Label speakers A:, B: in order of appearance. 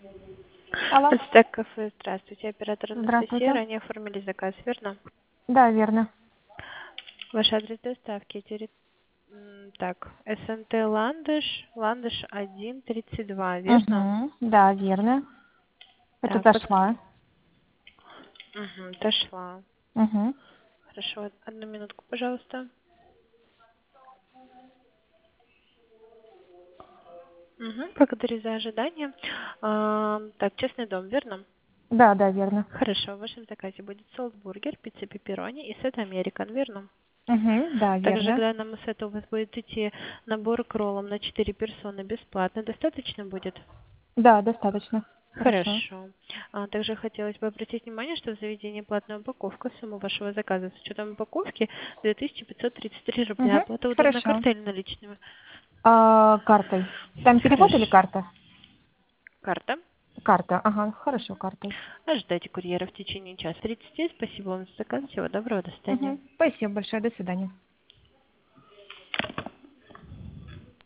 A: Алло.
B: Ацтек кафе, здравствуйте. Оператор Анастасия.
A: Здравствуйте.
B: Ранее оформили заказ, верно?
A: Да, верно.
B: Ваш адрес доставки. Так, СНТ Ландыш, Ландыш 132, верно?
A: Угу. Да, верно. Это
B: Так,
A: зашла.
B: дошла.
A: Угу.
B: Хорошо, одну минутку, пожалуйста. Благодарю за ожидание. Так, честный дом, верно?
A: Да, да, верно.
B: Хорошо, в вашем заказе будет солтбургер, пицца пепперони и сет американ, верно?
A: Угу. Да,
B: Также к
A: верно.
B: данному сету у вас будет идти набор к роллам на 4 персоны бесплатно. Достаточно будет?
A: Да, достаточно. Хорошо.
B: Хорошо. Также хотелось бы обратить внимание, что в заведении платная упаковка. Сумма вашего заказа с учетом упаковки 2533 рубля.
A: Угу.
B: Оплата удобной
A: Хорошо.
B: картой или наличными?
A: Картой. Там перевод или
B: Хорошо.
A: карта?
B: Карта.
A: Карта. Ага, хорошо, картой.
B: Ожидайте курьера в течение часа 30. Спасибо вам за заказ. Всего доброго. До свидания.
A: Угу. Спасибо большое. До свидания.